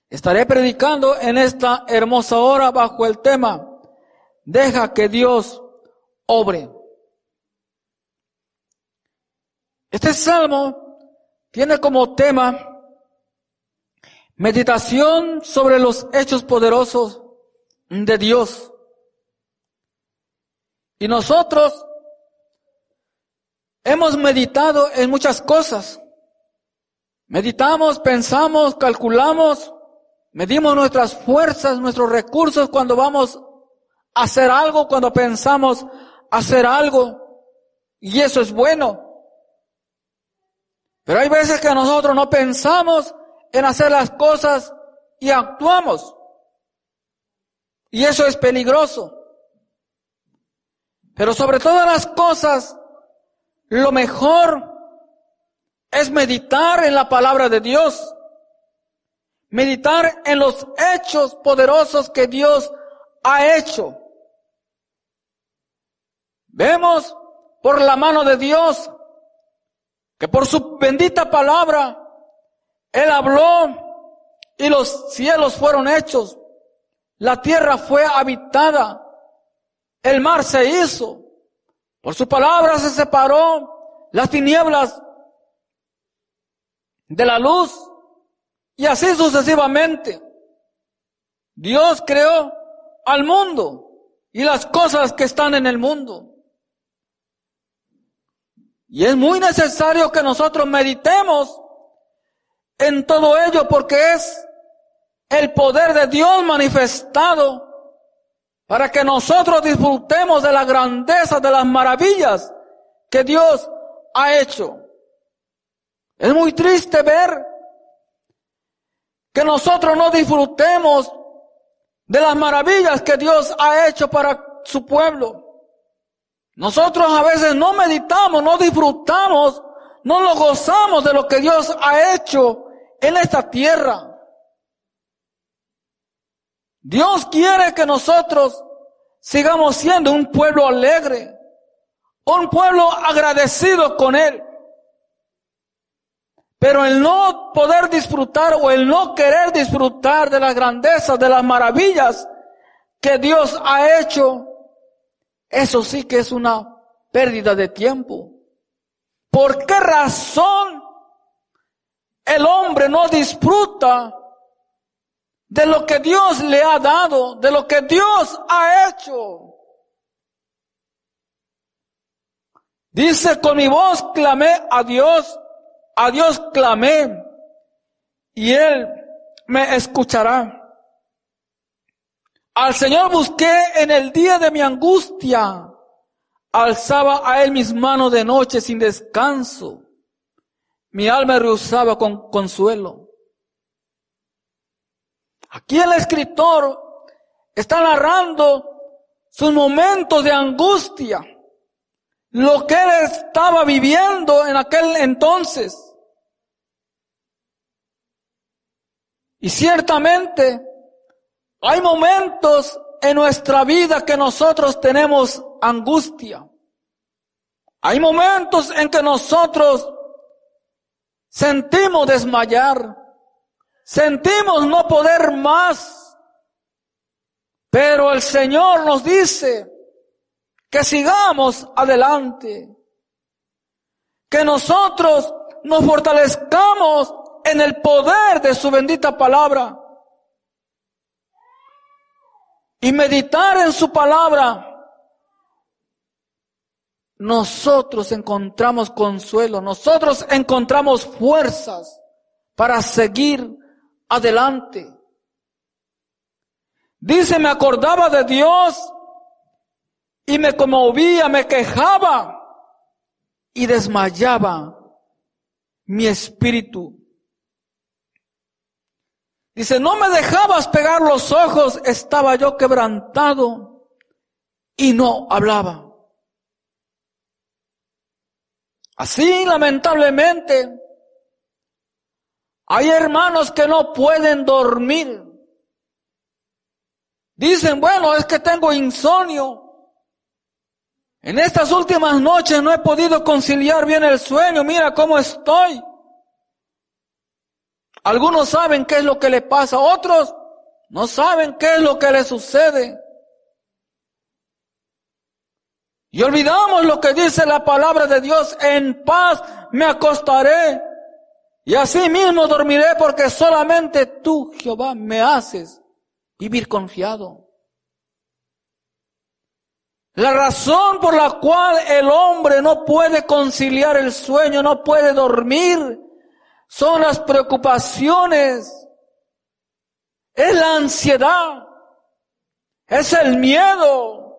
Estaré predicando en esta hermosa hora bajo el tema: deja que Dios obre. Este salmo tiene como tema meditación sobre los hechos poderosos de Dios. Y nosotros hemos meditado en muchas cosas. Meditamos, pensamos, calculamos, medimos nuestras fuerzas, nuestros recursos cuando vamos a hacer algo, cuando pensamos hacer algo. Y eso es bueno. Pero hay veces que nosotros no pensamos en hacer las cosas y actuamos. Y eso es peligroso. Pero sobre todas las cosas, lo mejor es meditar en la palabra de Dios. Meditar en los hechos poderosos que Dios ha hecho. Vemos por la mano de Dios que por su bendita palabra Él habló y los cielos fueron hechos. La tierra fue habitada. El mar se hizo. Por su palabra se separó las tinieblas de la luz. Y así sucesivamente. Dios creó al mundo y las cosas que están en el mundo. Y es muy necesario que nosotros meditemos en todo ello, porque es el poder de Dios manifestado para que nosotros disfrutemos de la grandeza, de las maravillas que Dios ha hecho. Es muy triste ver que nosotros no disfrutemos de las maravillas que Dios ha hecho para su pueblo. Nosotros a veces no meditamos, no disfrutamos, no lo gozamos de lo que Dios ha hecho en esta tierra. Dios quiere que nosotros sigamos siendo un pueblo alegre, un pueblo agradecido con Él. Pero el no poder disfrutar o el no querer disfrutar de las grandezas, de las maravillas que Dios ha hecho, eso sí que es una pérdida de tiempo. ¿Por qué razón el hombre no disfruta de lo que Dios le ha dado, de lo que Dios ha hecho? Dice: con mi voz clamé a Dios clamé, y Él me escuchará. Al Señor busqué en el día de mi angustia, alzaba a Él mis manos de noche sin descanso. Mi alma rehusaba con consuelo. Aquí el escritor está narrando sus momentos de angustia, lo que él estaba viviendo en aquel entonces. Y ciertamente hay momentos en nuestra vida que nosotros tenemos angustia. Hay momentos en que nosotros sentimos desmayar, sentimos no poder más, pero el Señor nos dice que sigamos adelante, que nosotros nos fortalezcamos en el poder de su bendita palabra y meditar en su palabra. Nosotros encontramos consuelo, nosotros encontramos fuerzas para seguir adelante. Dice: me acordaba de Dios y me conmovía, me quejaba y desmayaba mi espíritu. Dice: no me dejabas pegar los ojos, estaba yo quebrantado y no hablaba. Así, lamentablemente, hay hermanos que no pueden dormir. Dicen: bueno, es que tengo insomnio. En estas últimas noches no he podido conciliar bien el sueño, mira cómo estoy. Algunos saben qué es lo que le pasa, otros no saben qué es lo que le sucede. Y olvidamos lo que dice la palabra de Dios: en paz me acostaré y así mismo dormiré, porque solamente tú, Jehová, me haces vivir confiado. La razón por la cual el hombre no puede conciliar el sueño, no puede dormir, son las preocupaciones, es la ansiedad, es el miedo.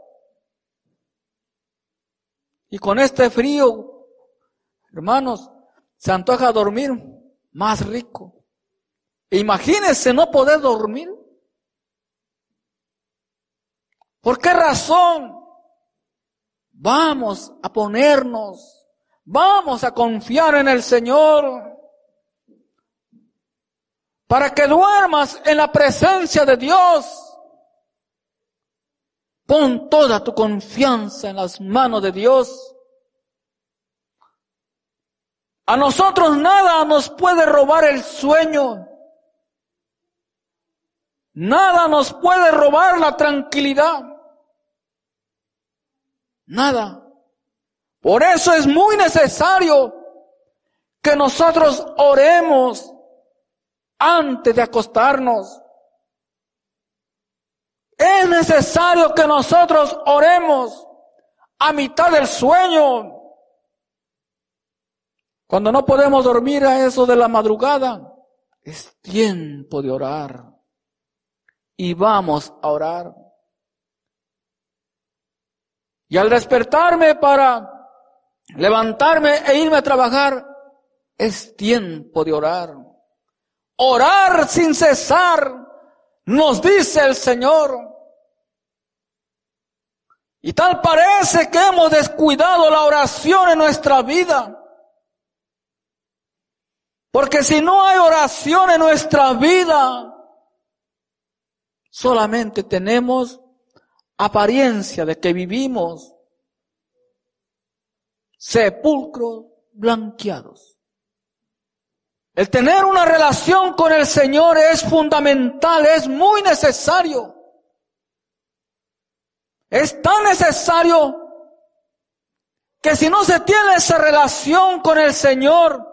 Y con este frío, hermanos, se antoja dormir más rico. Imagínense no poder dormir. ¿Por qué razón? Vamos a ponernos, vamos a confiar en el Señor, para que duermas en la presencia de Dios. Pon toda tu confianza en las manos de Dios. A nosotros nada nos puede robar el sueño. Nada nos puede robar la tranquilidad. Nada. Por eso es muy necesario que nosotros oremos antes de acostarnos. Es necesario que nosotros oremos a mitad del sueño. Cuando no podemos dormir a eso de la madrugada, es tiempo de orar. Y vamos a orar. Y al despertarme para levantarme e irme a trabajar, es tiempo de orar. Orar sin cesar, nos dice el Señor. Y tal parece que hemos descuidado la oración en nuestra vida. Porque si no hay oración en nuestra vida, solamente tenemos apariencia de que vivimos sepulcros blanqueados. El tener una relación con el Señor es fundamental, es muy necesario. Es tan necesario que si no se tiene esa relación con el Señor,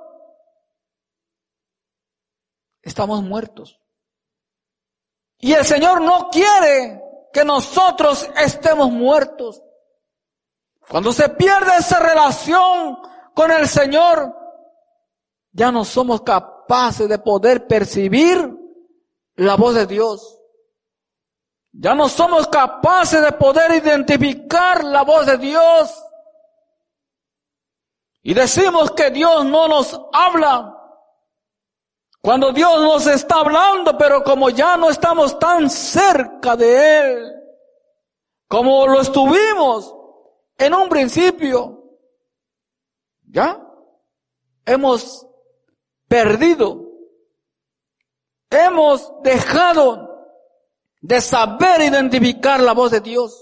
estamos muertos. Y el Señor no quiere que nosotros estemos muertos. Cuando se pierde esa relación con el Señor, ya no somos capaces de poder percibir la voz de Dios. Ya no somos capaces de poder identificar la voz de Dios. Y decimos que Dios no nos habla, cuando Dios nos está hablando, pero como ya no estamos tan cerca de Él, como lo estuvimos en un principio, ya hemos perdido, hemos dejado de saber identificar la voz de Dios.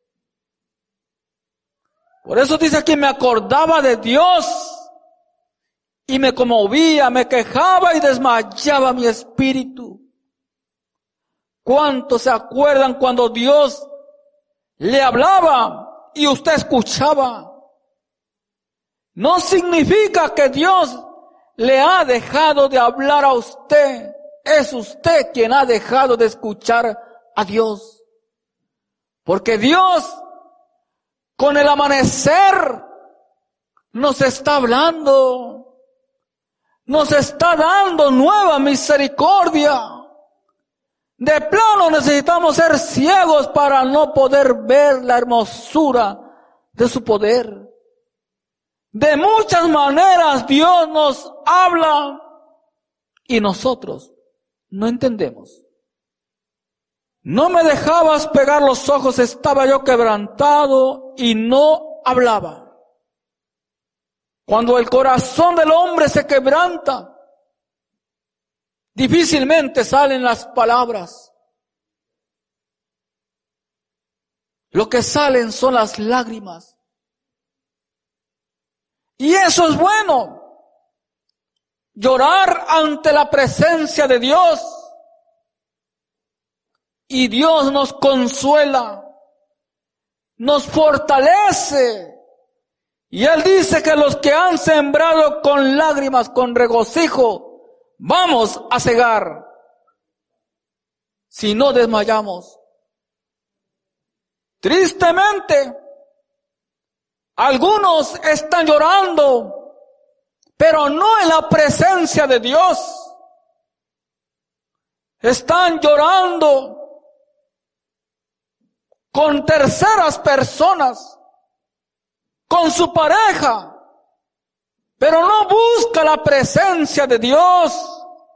Por eso dice aquí: me acordaba de Dios y me conmovía, me quejaba y desmayaba mi espíritu. ¿Cuántos se acuerdan cuando Dios le hablaba y usted escuchaba? No significa que Dios le ha dejado de hablar a usted. Es usted quien ha dejado de escuchar a Dios. Porque Dios, con el amanecer, nos está hablando. Nos está dando nueva misericordia. De plano necesitamos ser ciegos para no poder ver la hermosura de su poder. De muchas maneras Dios nos habla y nosotros no entendemos. No me dejabas pegar los ojos, estaba yo quebrantado y no hablaba. Cuando el corazón del hombre se quebranta, difícilmente salen las palabras. Lo que salen son las lágrimas. Y eso es bueno. llorar ante la presencia de Dios y Dios nos consuela, nos fortalece. Y Él dice que los que han sembrado con lágrimas, con regocijo, vamos a cegar si no desmayamos. Tristemente, algunos están llorando, pero no en la presencia de Dios. Están llorando con terceras personas, con su pareja, pero no busca la presencia de Dios.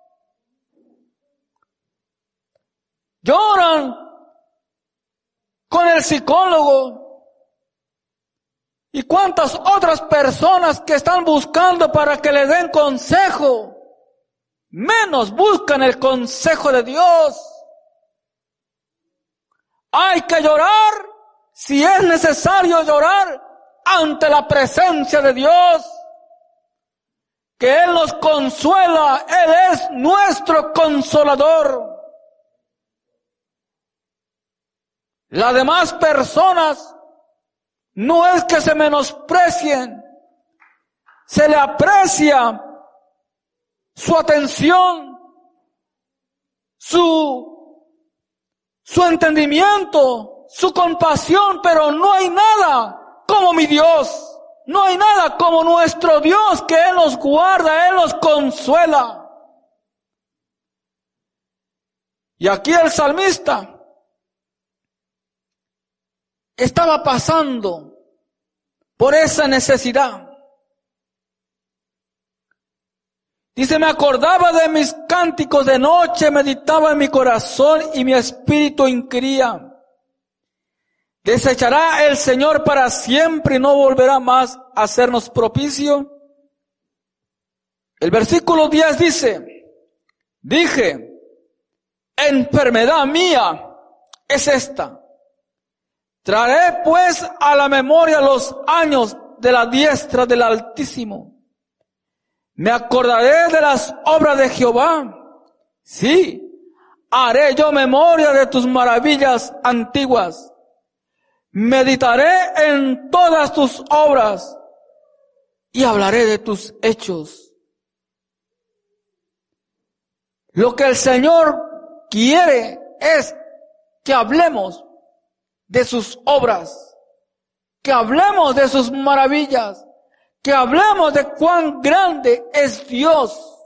Lloran con el psicólogo y cuántas otras personas que están buscando para que le den consejo, menos buscan el consejo de Dios. Hay que llorar, si es necesario llorar, ante la presencia de Dios, que Él nos consuela, Él es nuestro consolador. Las demás personas no es que se menosprecien, se le aprecia su atención, su entendimiento, su compasión, pero no hay nada como mi Dios, no hay nada como nuestro Dios, que Él nos guarda, Él nos consuela. Y aquí el salmista estaba pasando por esa necesidad. Dice, me acordaba de mis cánticos de noche, meditaba en mi corazón y mi espíritu inquiría. ¿Desechará el Señor para siempre y no volverá más a hacernos propicio? El versículo 10 dice, dije, enfermedad mía es esta. Traeré pues a la memoria los años de la diestra del Altísimo. Me acordaré de las obras de Jehová. Sí, haré yo memoria de tus maravillas antiguas. Meditaré en todas tus obras y hablaré de tus hechos. Lo que el Señor quiere es que hablemos de sus obras, que hablemos de sus maravillas, que hablemos de cuán grande es Dios.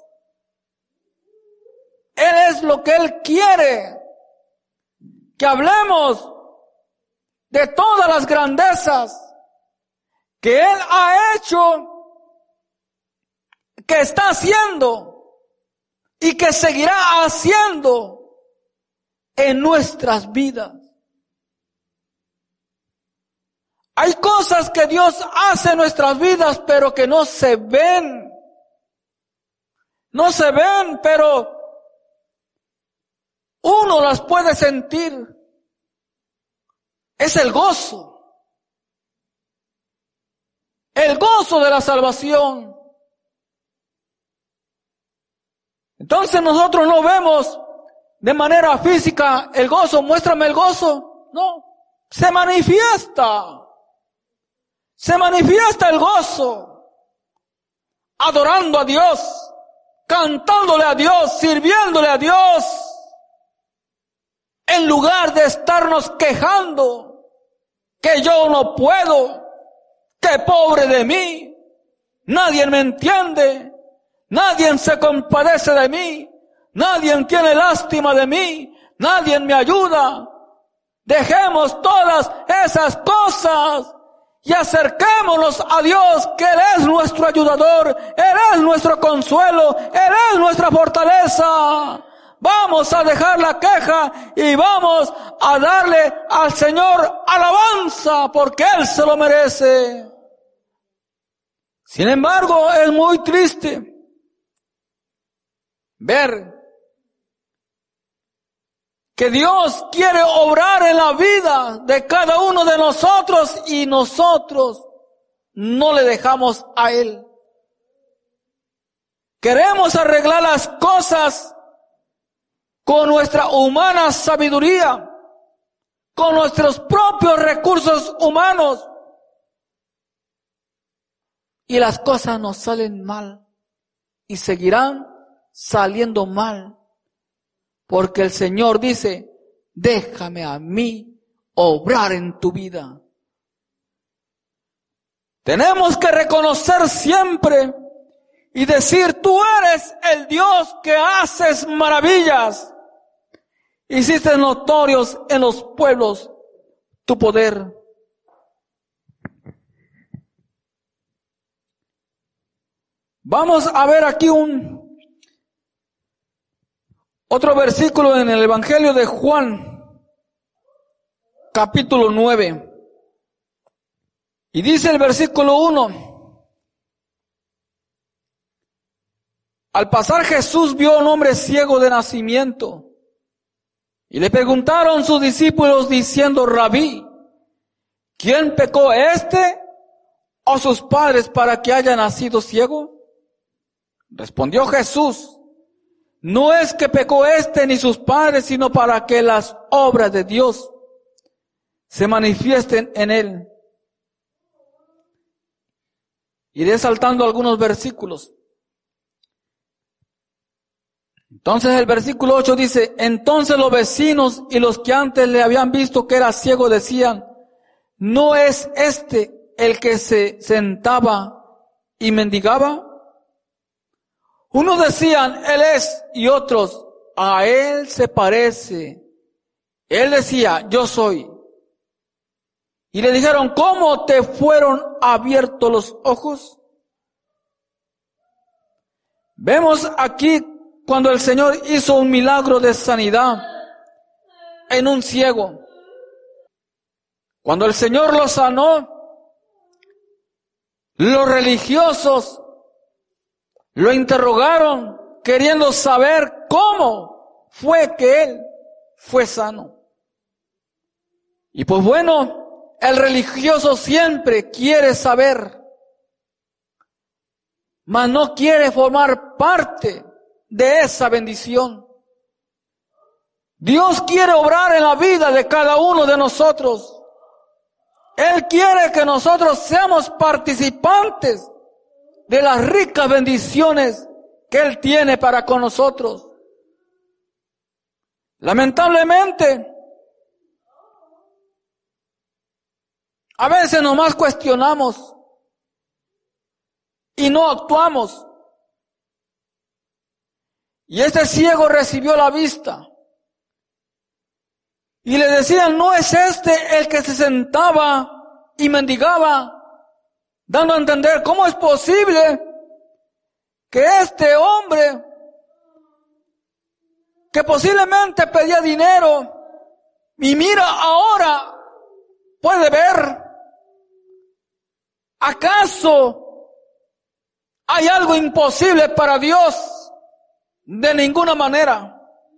Él es lo que Él quiere, que hablemos de todas las grandezas que Él ha hecho, que está haciendo y que seguirá haciendo en nuestras vidas. Hay cosas que Dios hace en nuestras vidas, pero que no se ven. No se ven, pero uno las puede sentir. Es el gozo. El gozo de la salvación. Entonces nosotros no vemos de manera física el gozo. Muéstrame el gozo. No. Se manifiesta. Se manifiesta el gozo, adorando a Dios, cantándole a Dios, sirviéndole a Dios, en lugar de estarnos quejando, que yo no puedo, que pobre de mí, nadie me entiende, nadie se compadece de mí, nadie tiene lástima de mí, nadie me ayuda. Dejemos todas esas cosas y acerquémonos a Dios, que Él es nuestro ayudador, Él es nuestro consuelo, Él es nuestra fortaleza. Vamos a dejar la queja y vamos a darle al Señor alabanza, porque Él se lo merece. Sin embargo, es muy triste ver que Dios quiere obrar en la vida de cada uno de nosotros y nosotros no le dejamos a Él. Queremos arreglar las cosas con nuestra humana sabiduría, con nuestros propios recursos humanos. Y las cosas nos salen mal y seguirán saliendo mal. Porque el Señor dice, déjame a mí obrar en tu vida. Tenemos que reconocer siempre y decir, tú eres el Dios que haces maravillas. Hiciste notorios en los pueblos tu poder. Vamos a ver aquí otro versículo en el Evangelio de Juan, capítulo 9. Y dice el versículo 1. Al pasar Jesús vio a un hombre ciego de nacimiento. Y le preguntaron sus discípulos diciendo, Rabí, ¿quién pecó, este o sus padres para que haya nacido ciego? Respondió Jesús, no es que pecó este ni sus padres, sino para que las obras de Dios se manifiesten en él. Iré saltando algunos versículos. Entonces el versículo 8 dice, entonces los vecinos y los que antes le habían visto que era ciego decían, ¿no es este el que se sentaba y mendigaba? Unos decían, él es, y otros, a él se parece. Él decía, yo soy. Y le dijeron, ¿cómo te fueron abiertos los ojos? Vemos aquí cuando el Señor hizo un milagro de sanidad en un ciego. Cuando el Señor lo sanó, los religiosos lo interrogaron queriendo saber cómo fue que él fue sano. Y pues bueno, el religioso siempre quiere saber, mas no quiere formar parte de esa bendición. Dios quiere obrar en la vida de cada uno de nosotros. Él quiere que nosotros seamos participantes de las ricas bendiciones que Él tiene para con nosotros. Lamentablemente, a veces nomás cuestionamos y no actuamos. Y este ciego recibió la vista. Y le decían, ¿no es este el que se sentaba y mendigaba? Dando a entender, ¿cómo es posible que este hombre, que posiblemente pedía dinero, y mira ahora, puede ver? ¿Acaso hay algo imposible para Dios? De ninguna manera.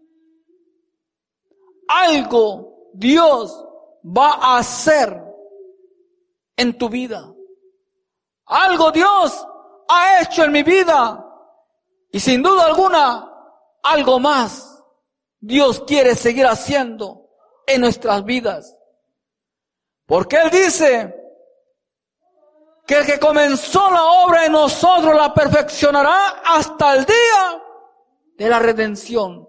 Algo Dios va a hacer en tu vida. Algo Dios ha hecho en mi vida. Y sin duda alguna, algo más Dios quiere seguir haciendo en nuestras vidas. Porque Él dice que el que comenzó la obra en nosotros la perfeccionará hasta el día de la redención.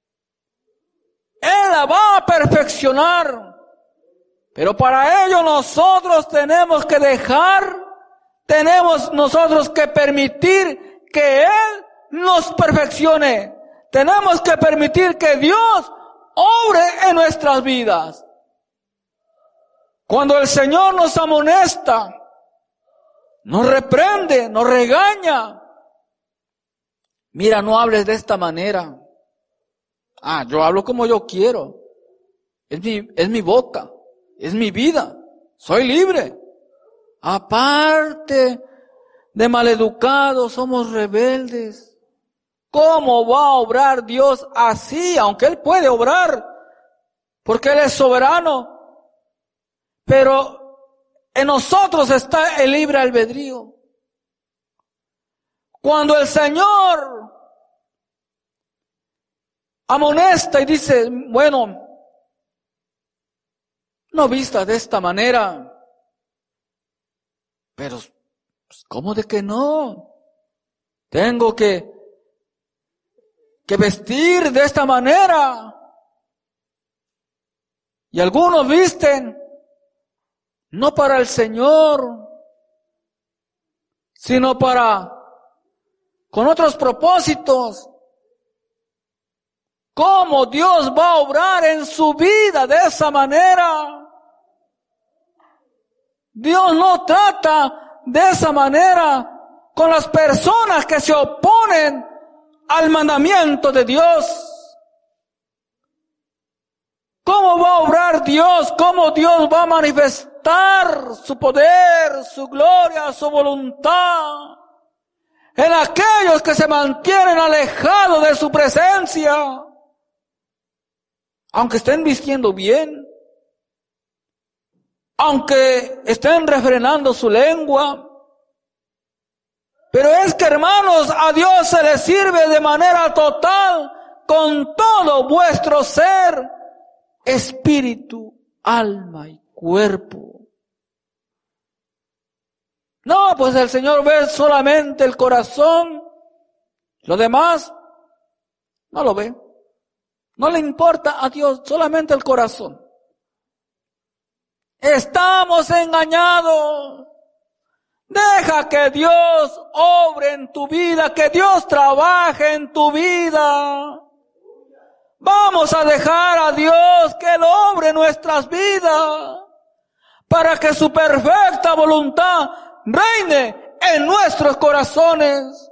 Él la va a perfeccionar. Pero para ello nosotros tenemos que tenemos nosotros que permitir que Él nos perfeccione. Tenemos que permitir que Dios obre en nuestras vidas. Cuando el Señor nos amonesta, nos reprende, nos regaña. Mira, no hables de esta manera. Yo hablo como yo quiero. Es mi boca, es mi vida. Soy libre. Aparte de maleducados, somos rebeldes. ¿Cómo va a obrar Dios así? Aunque Él puede obrar, porque Él es soberano. Pero en nosotros está el libre albedrío. Cuando el Señor amonesta y dice, bueno, no vistas de esta manera, pero ¿cómo de que no? Tengo que vestir de esta manera. Y algunos visten no para el Señor, sino con otros propósitos. ¿Cómo Dios va a obrar en su vida de esa manera? Dios no trata de esa manera con las personas que se oponen al mandamiento de Dios. ¿Cómo va a obrar Dios? ¿Cómo Dios va a manifestar su poder, su gloria, su voluntad en aquellos que se mantienen alejados de su presencia? Aunque estén vistiendo bien, aunque estén refrenando su lengua. Pero es que, hermanos, a Dios se le sirve de manera total, con todo vuestro ser, espíritu, alma y cuerpo. No, pues el Señor ve solamente el corazón, lo demás no lo ve. No le importa a Dios, solamente el corazón. Estamos engañados. Deja que Dios obre en tu vida, que Dios trabaje en tu vida. Vamos a dejar a Dios que Él obre en nuestras vidas, para que su perfecta voluntad reine en nuestros corazones.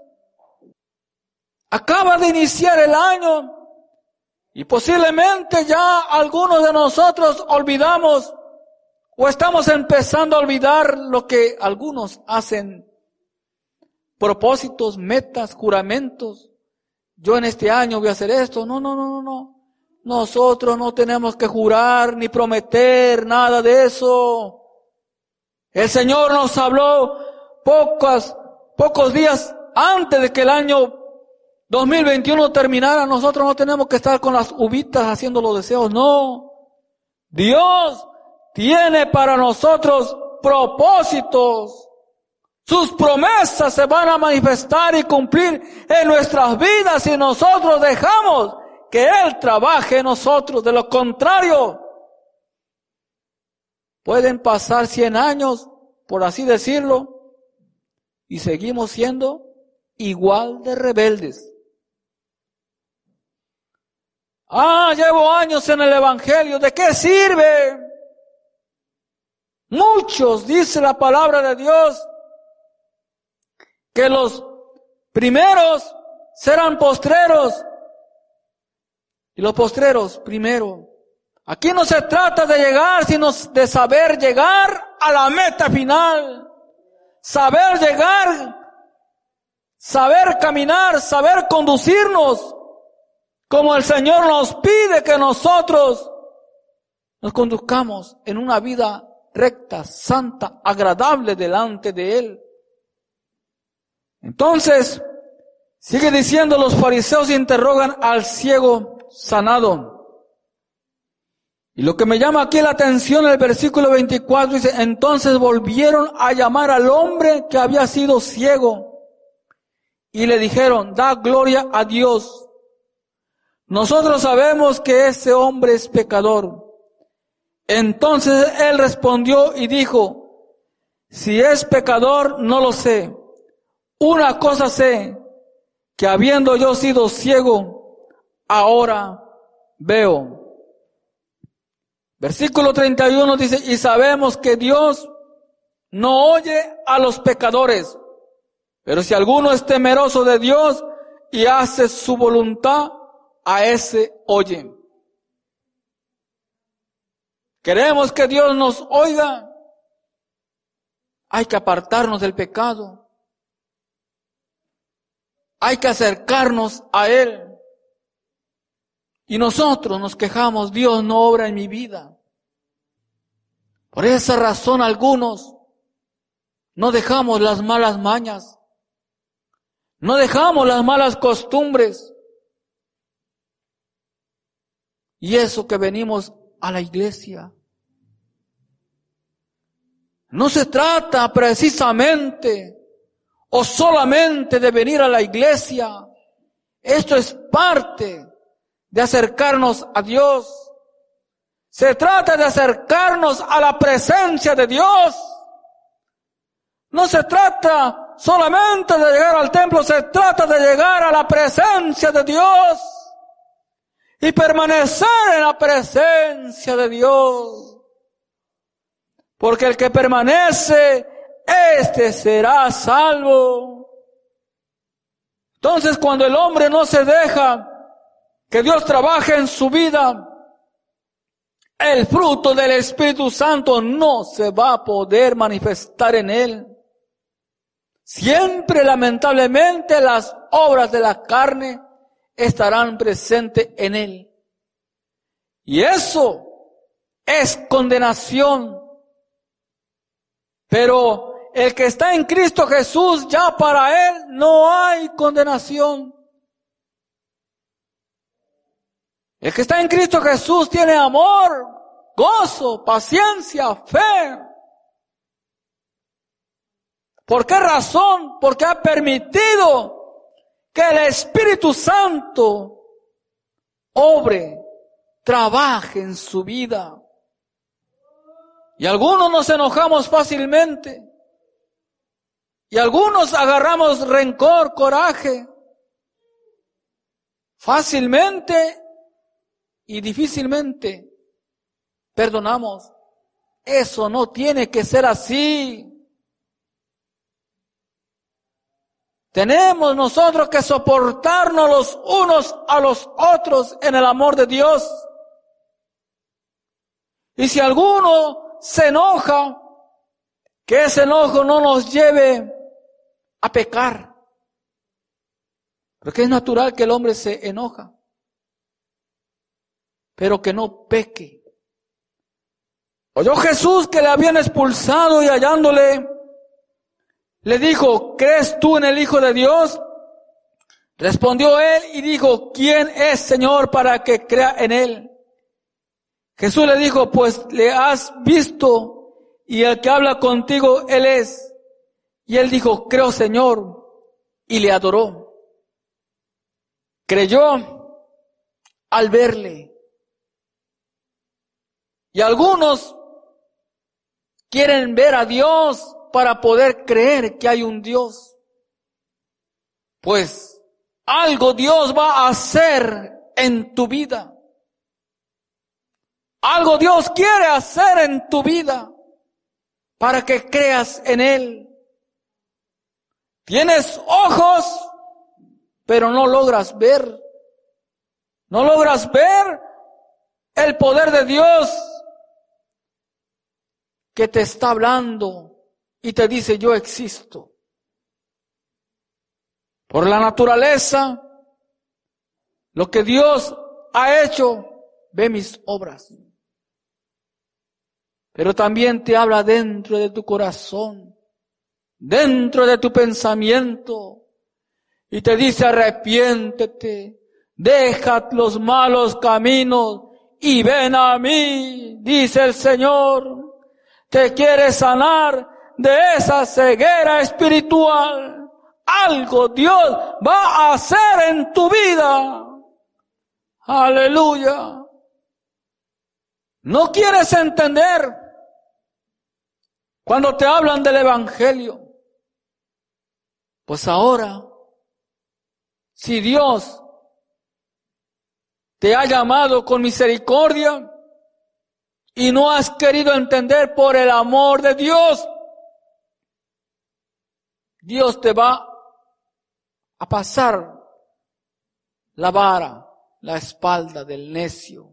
Acaba de iniciar el año y posiblemente ya algunos de nosotros olvidamos o estamos empezando a olvidar lo que algunos hacen. Propósitos, metas, juramentos. Yo en este año voy a hacer esto. No. Nosotros no tenemos que jurar ni prometer nada de eso. El Señor nos habló pocos días antes de que el año 2021 terminara. Nosotros no tenemos que estar con las uvitas haciendo los deseos. No. Dios tiene para nosotros propósitos. Sus promesas se van a manifestar y cumplir en nuestras vidas si nosotros dejamos que Él trabaje en nosotros. De lo contrario, pueden pasar 100 años, por así decirlo, y seguimos siendo igual de rebeldes. Llevo años en el Evangelio. ¿De qué sirve? Muchos, dice la palabra de Dios, que los primeros serán postreros y los postreros primero. Aquí no se trata de llegar, sino de saber llegar a la meta final. Saber llegar, saber caminar, saber conducirnos como el Señor nos pide que nosotros nos conduzcamos en una vida recta, santa, agradable delante de Él. Entonces, sigue diciendo, los fariseos interrogan al ciego sanado. Y lo que me llama aquí la atención, el versículo 24 dice, entonces volvieron a llamar al hombre que había sido ciego y le dijeron, da gloria a Dios. Nosotros sabemos que ese hombre es pecador. Entonces él respondió y dijo, si es pecador, no lo sé. Una cosa sé, que habiendo yo sido ciego, ahora veo. Versículo 31 dice, y sabemos que Dios no oye a los pecadores, pero si alguno es temeroso de Dios y hace su voluntad, a ese oye. Queremos que Dios nos oiga. Hay que apartarnos del pecado. Hay que acercarnos a Él. Y nosotros nos quejamos, Dios no obra en mi vida. Por esa razón algunos no dejamos las malas mañas. No dejamos las malas costumbres. Y eso que venimos a la iglesia. No se trata precisamente o solamente de venir a la iglesia. Esto es parte de acercarnos a Dios. Se trata de acercarnos a la presencia de Dios. No se trata solamente de llegar al templo, se trata de llegar a la presencia de Dios y permanecer en la presencia de Dios. Porque el que permanece, este será salvo. Entonces, cuando el hombre no se deja que Dios trabaje en su vida, el fruto del Espíritu Santo no se va a poder manifestar en él. Siempre, lamentablemente, las obras de la carne estarán presentes en él. Y eso es condenación. Pero el que está en Cristo Jesús, ya para él no hay condenación. El que está en Cristo Jesús tiene amor, gozo, paciencia, fe. ¿Por qué razón? Porque ha permitido que el Espíritu Santo obre, trabaje en su vida. Y algunos nos enojamos fácilmente. Y algunos agarramos rencor, coraje. Fácilmente y difícilmente perdonamos. Eso no tiene que ser así. Tenemos nosotros que soportarnos los unos a los otros en el amor de Dios. Y si alguno se enoja, que ese enojo no nos lleve a pecar. Porque es natural que el hombre se enoja, pero que no peque. Oyó Jesús que le habían expulsado y hallándole, le dijo, ¿crees tú en el Hijo de Dios? Respondió él y dijo, ¿quién es, Señor, para que crea en él? Jesús le dijo, pues le has visto y el que habla contigo, él es. Y él dijo, creo, Señor, y le adoró. Creyó al verle. Y algunos quieren ver a Dios para poder creer que hay un Dios. Pues algo Dios va a hacer en tu vida. Algo Dios quiere hacer en tu vida para que creas en Él. Tienes ojos, pero no logras ver. No logras ver el poder de Dios que te está hablando y te dice, yo existo. Por la naturaleza, lo que Dios ha hecho, ve mis obras. Pero también te habla dentro de tu corazón, dentro de tu pensamiento, y te dice, arrepiéntete, deja los malos caminos y ven a mí, dice el Señor. Te quiere sanar de esa ceguera espiritual. Algo Dios va a hacer en tu vida. Aleluya. ¿No quieres entender cuando te hablan del Evangelio? Pues ahora, si Dios te ha llamado con misericordia y no has querido entender por el amor de Dios, Dios te va a pasar la vara, la espalda del necio.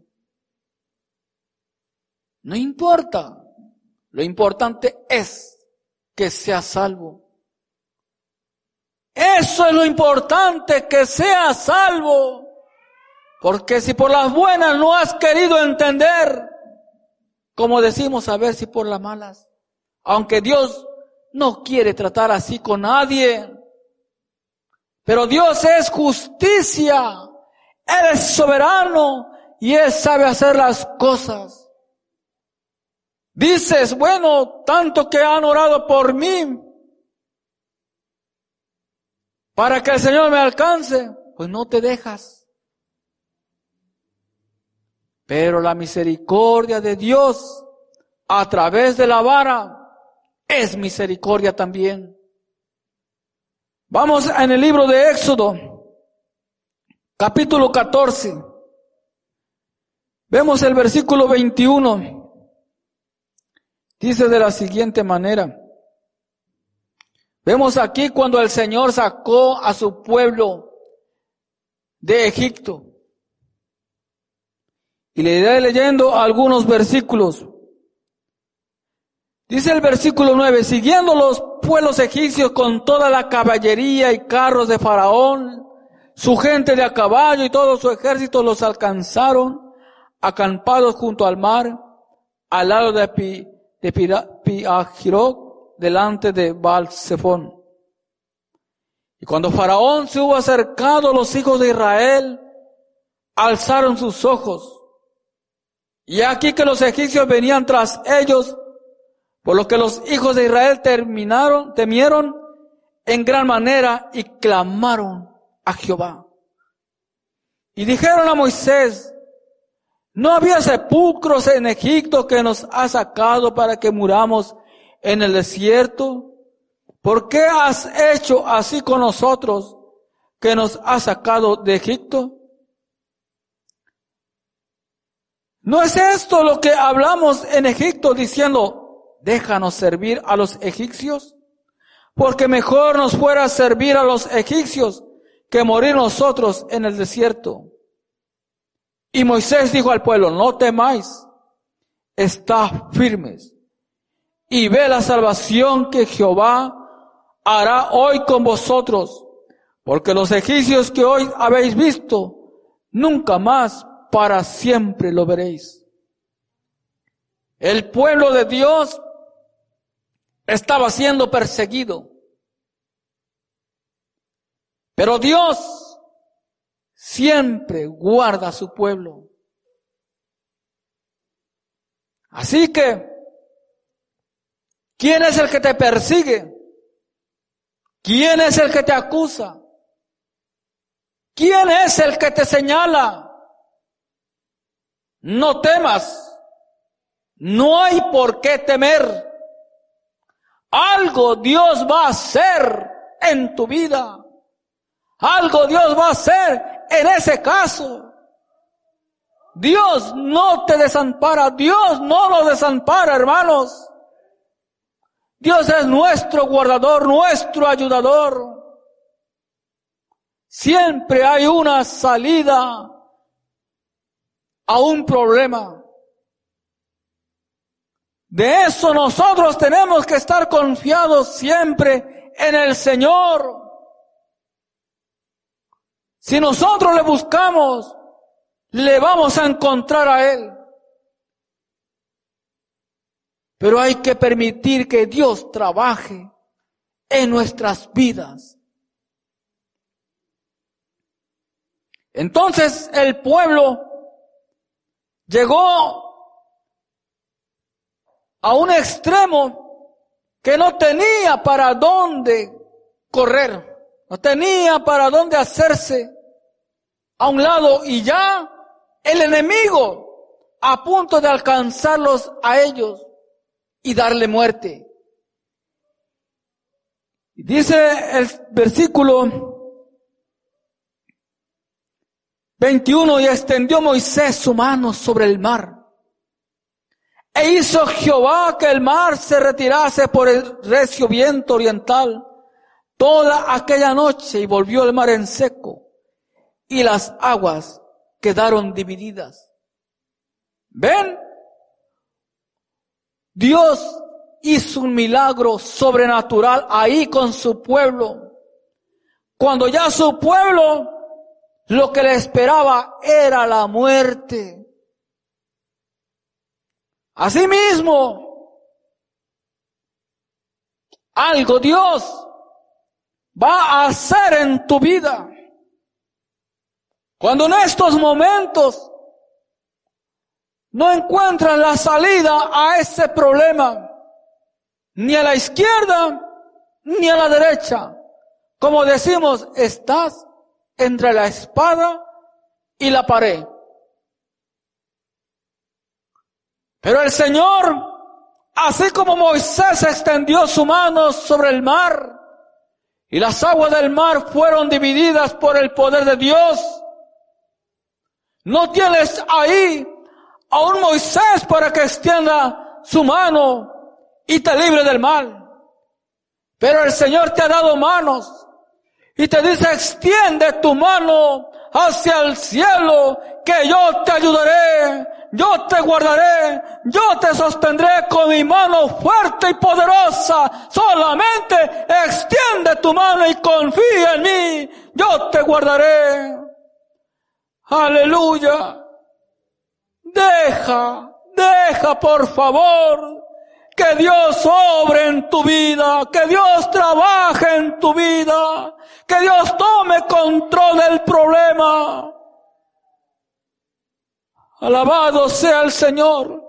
No importa, lo importante es que seas salvo. Eso es lo importante, que seas salvo. Porque si por las buenas no has querido entender, como decimos, a ver si por las malas, aunque Dios no quiere tratar así con nadie, Pero Dios es justicia. Él es soberano y Él sabe hacer las cosas. Dices, bueno, tanto que han orado por mí para que el Señor me alcance, pues no te dejas. Pero la misericordia de Dios a través de la vara es misericordia también. Vamos en el libro de Éxodo, capítulo 14. Vemos el versículo 21. Dice de la siguiente manera. Vemos aquí cuando el Señor sacó a su pueblo de Egipto. Y le iré leyendo algunos versículos. Dice el versículo 9, siguiendo los pueblos egipcios con toda la caballería y carros de Faraón, su gente de a caballo y todo su ejército los alcanzaron, acampados junto al mar, al lado de Pi-Hahiroth, delante de Baal-Zephón. Y cuando Faraón se hubo acercado, los hijos de Israel alzaron sus ojos. Y aquí que los egipcios venían tras ellos, por lo que los hijos de Israel temieron en gran manera y clamaron a Jehová. Y dijeron a Moisés, ¿no había sepulcros en Egipto que nos ha sacado para que muramos en el desierto? ¿Por qué has hecho así con nosotros que nos has sacado de Egipto? ¿No es esto lo que hablamos en Egipto diciendo, déjanos servir a los egipcios? Porque mejor nos fuera servir a los egipcios que morir nosotros en el desierto. Y Moisés dijo al pueblo, no temáis, estad firmes y ve la salvación que Jehová hará hoy con vosotros, porque los egipcios que hoy habéis visto, nunca más para siempre lo veréis. El pueblo de Dios estaba siendo perseguido, pero Dios siempre guarda a su pueblo. Así que, ¿quién es el que te persigue? ¿Quién es el que te acusa? ¿Quién es el que te señala? No temas, no hay por qué temer. Algo Dios va a hacer en tu vida. Algo Dios va a hacer en ese caso. Dios no te desampara, Dios no nos desampara, hermanos. Dios es nuestro guardador, nuestro ayudador. Siempre hay una salida a un problema. De eso nosotros tenemos que estar confiados siempre en el Señor. Si nosotros le buscamos, le vamos a encontrar a Él. Pero hay que permitir que Dios trabaje en nuestras vidas. Entonces el pueblo llegó a un extremo que no tenía para dónde correr, no tenía para dónde hacerse a un lado, y ya el enemigo a punto de alcanzarlos a ellos y darle muerte. Dice el versículo 21, y extendió Moisés su mano sobre el mar, e hizo Jehová que el mar se retirase por el recio viento oriental toda aquella noche, y volvió el mar en seco, y las aguas quedaron divididas. ¿Ven? Dios hizo un milagro sobrenatural ahí con su pueblo, cuando ya su pueblo lo que le esperaba era la muerte. Asimismo, algo Dios va a hacer en tu vida. Cuando en estos momentos no encuentras la salida a ese problema, ni a la izquierda ni a la derecha, como decimos, estás entre la espada y la pared. Pero el Señor, así como Moisés extendió su mano sobre el mar, y las aguas del mar fueron divididas por el poder de Dios, no tienes ahí a un Moisés para que extienda su mano y te libre del mal. Pero el Señor te ha dado manos y te dice, extiende tu mano hacia el cielo, que yo te ayudaré, yo te guardaré, yo te sostendré con mi mano fuerte y poderosa. Solamente extiende tu mano y confía en mí, yo te guardaré. Aleluya. Deja por favor que Dios obre en tu vida, que Dios trabaje en tu vida, que Dios tome control del problema. Alabado sea el Señor.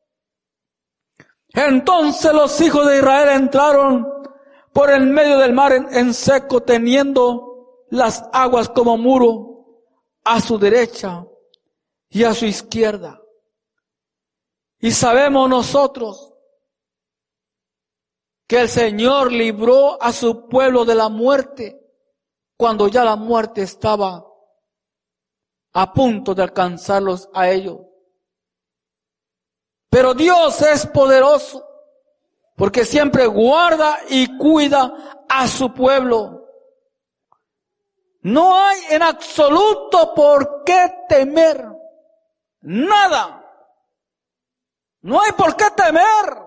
Entonces los hijos de Israel entraron por el medio del mar en seco, teniendo las aguas como muro a su derecha y a su izquierda. Y sabemos nosotros que el Señor libró a su pueblo de la muerte cuando ya la muerte estaba a punto de alcanzarlos a ellos. Pero Dios es poderoso porque siempre guarda y cuida a su pueblo. No hay en absoluto por qué temer. Nada. No hay por qué temer.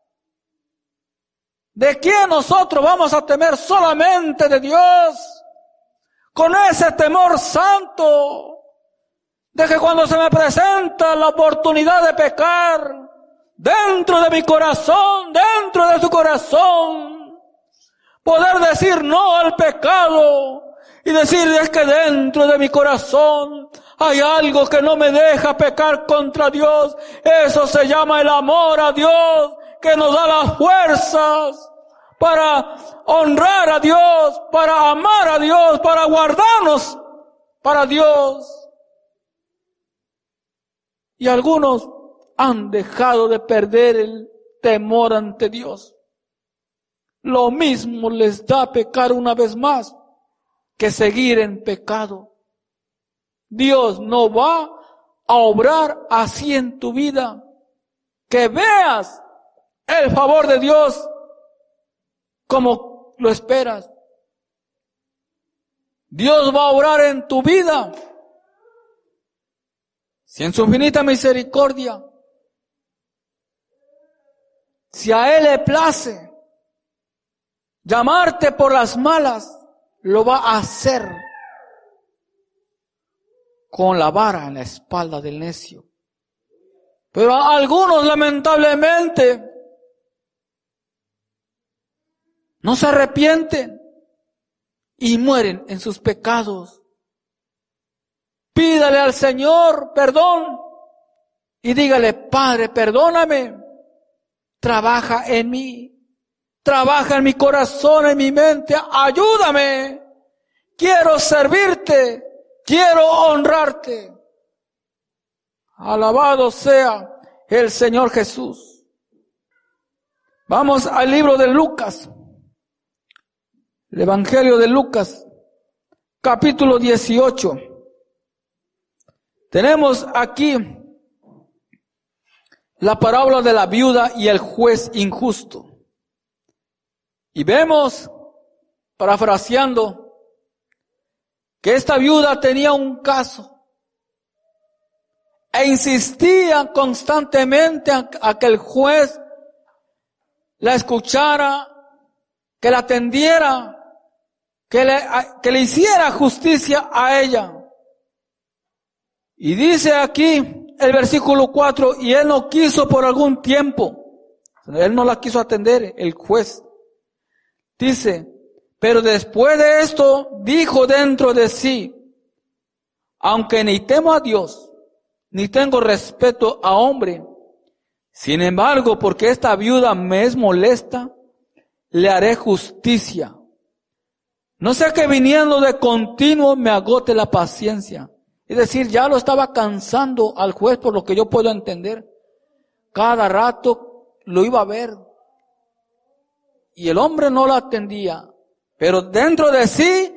¿De quién nosotros vamos a temer? Solamente de Dios. Con ese temor santo. De que cuando se me presenta la oportunidad de pecar, dentro de mi corazón, dentro de su corazón, poder decir no al pecado. Y decir, es que dentro de mi corazón hay algo que no me deja pecar contra Dios. Eso se llama el amor a Dios, que nos da las fuerzas para honrar a Dios, para amar a Dios, para guardarnos para Dios. Y algunos han dejado de perder el temor ante Dios. Lo mismo les da pecar una vez más que seguir en pecado. Dios no va a obrar así en tu vida. Que veas el favor de Dios como lo esperas. Dios va a obrar en tu vida si en su infinita misericordia, si a Él le place llamarte por las malas, lo va a hacer con la vara en la espalda del necio. Pero a algunos lamentablemente no se arrepienten y mueren en sus pecados. Pídale al Señor perdón y dígale, Padre, perdóname, trabaja en mí. Trabaja en mi corazón, en mi mente, ayúdame. Quiero servirte, quiero honrarte. Alabado sea el Señor Jesús. Vamos al libro de Lucas. El Evangelio de Lucas, capítulo 18. Tenemos aquí la parábola de la viuda y el juez injusto. Y vemos, parafraseando, que esta viuda tenía un caso e insistía constantemente a que el juez la escuchara, que la atendiera, que le hiciera justicia a ella. Y dice aquí el versículo 4, y él no quiso por algún tiempo, él no la quiso atender, el juez. Dice, Pero después de esto dijo dentro de sí: aunque ni temo a Dios, ni tengo respeto a hombre, sin embargo, porque esta viuda me es molesta, le haré justicia. No sea que viniendo de continuo me agote la paciencia. Es decir, ya lo estaba cansando al juez, por lo que yo puedo entender. Cada rato lo iba a ver. Y el hombre no lo atendía. Pero dentro de sí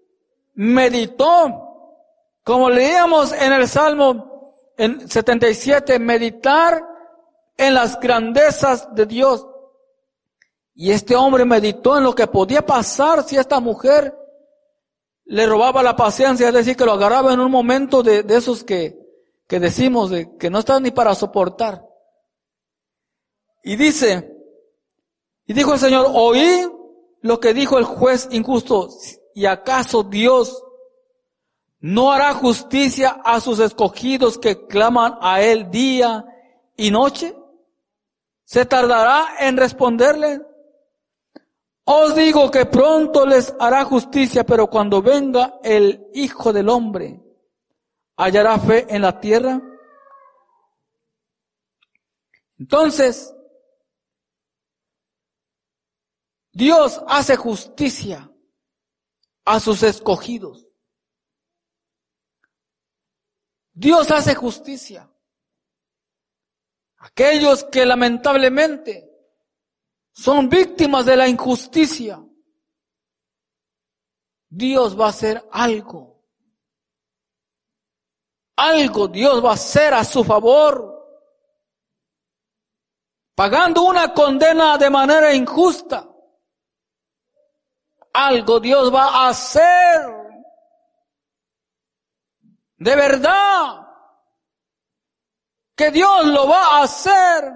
meditó. Como leíamos en el Salmo en 77, meditar en las grandezas de Dios. Y este hombre meditó en lo que podía pasar si esta mujer le robaba la paciencia, es decir, que lo agarraba en un momento de esos que decimos, de que no están ni para soportar. Y dice, y dijo el Señor: oí lo que dijo el juez injusto, ¿y acaso Dios no hará justicia a sus escogidos que claman a Él día y noche? ¿Se tardará en responderle? Os digo que pronto les hará justicia, pero cuando venga el Hijo del Hombre, ¿hallará fe en la tierra? Entonces, Dios hace justicia a sus escogidos. Dios hace justicia. Aquellos que lamentablemente son víctimas de la injusticia, Dios va a hacer algo. Algo Dios va a hacer a su favor, pagando una condena de manera injusta. Algo Dios va a hacer. De verdad que Dios lo va a hacer.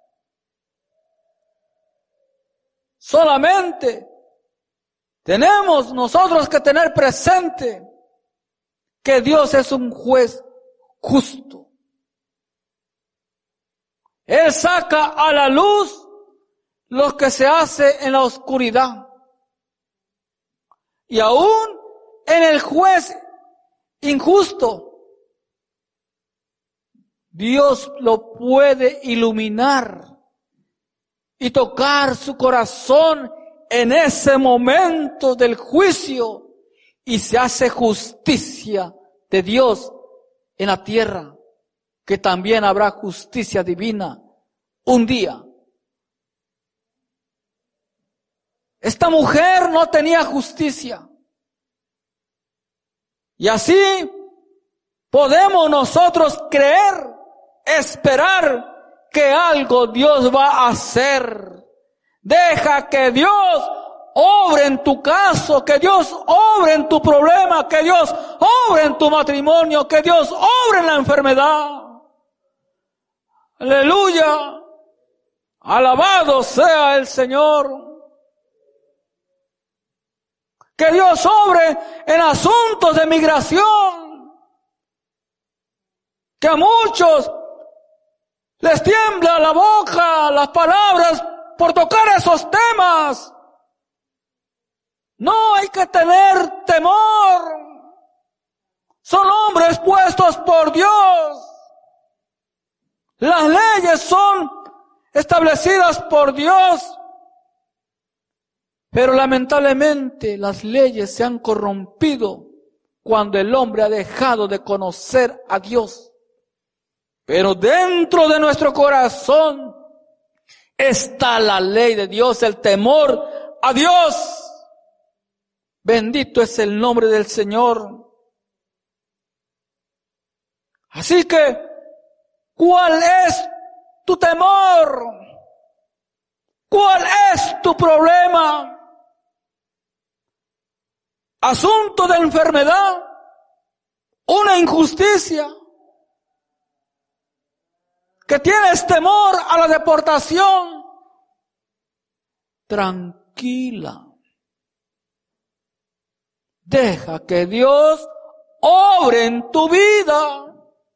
Solamente tenemos nosotros que tener presente que Dios es un juez justo. Él saca a la luz lo que se hace en la oscuridad. Y aún en el juez injusto, Dios lo puede iluminar y tocar su corazón en ese momento del juicio, y se hace justicia de Dios en la tierra, que también habrá justicia divina un día. Esta mujer no tenía justicia, y así podemos nosotros creer, esperar que algo Dios va a hacer. Deja que Dios obre en tu caso, que Dios obre en tu problema, que Dios obre en tu matrimonio, que Dios obre en la enfermedad. Aleluya. Alabado sea el Señor. Que Dios obre en asuntos de migración. Que a muchos les tiembla la boca, las palabras, por tocar esos temas. No hay que tener temor. Son hombres puestos por Dios. Las leyes son establecidas por Dios. Pero lamentablemente las leyes se han corrompido cuando el hombre ha dejado de conocer a Dios. Pero dentro de nuestro corazón está la ley de Dios, el temor a Dios. Bendito es el nombre del Señor. Así que, ¿cuál es tu temor? ¿Cuál es tu problema? ¿Asunto de enfermedad? ¿Una injusticia? ¿Que tienes temor a la deportación? Tranquila. Deja que Dios obre en tu vida.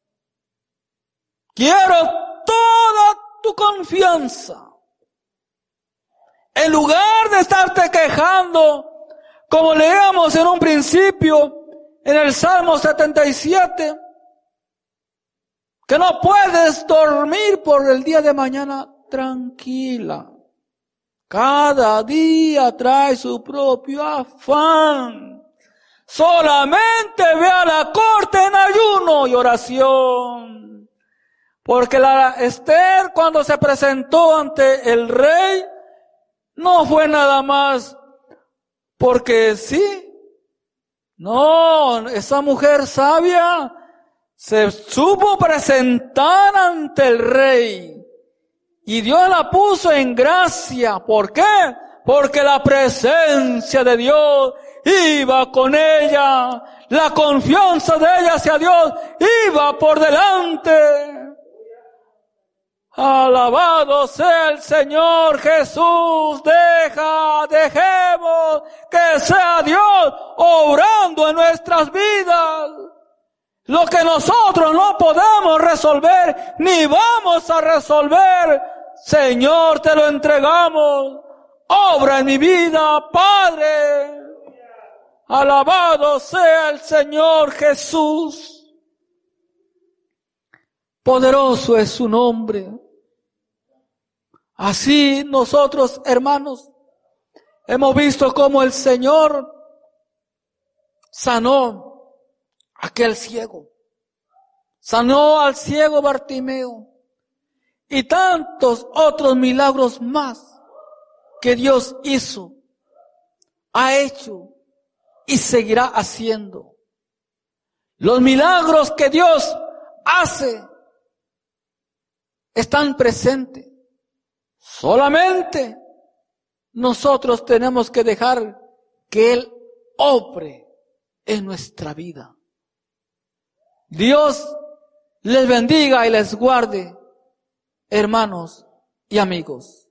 Quiero toda tu confianza. En lugar de estarte quejando, Como leíamos en un principio, en el Salmo 77, que no puedes dormir por el día de mañana tranquila. Cada día trae su propio afán. Solamente ve a la corte en ayuno y oración. Porque la Esther, cuando se presentó ante el rey, no fue nada más porque sí. No, esa mujer sabia se supo presentar ante el rey. Y Dios la puso en gracia. ¿Por qué? Porque la presencia de Dios iba con ella. La confianza de ella hacia Dios iba por delante. Alabado sea el Señor Jesús. Dejemos que sea Dios obrando en nuestras vidas. Lo que nosotros no podemos resolver, ni vamos a resolver, Señor, te lo entregamos. Obra en mi vida, Padre. Alabado sea el Señor Jesús. Poderoso es su nombre. Así nosotros, hermanos, hemos visto cómo el Señor sanó a aquel ciego. Sanó al ciego Bartimeo. Y tantos otros milagros más que Dios hizo, ha hecho y seguirá haciendo. Los milagros que Dios hace están presentes. Solamente nosotros tenemos que dejar que Él obre en nuestra vida. Dios les bendiga y les guarde, hermanos y amigos.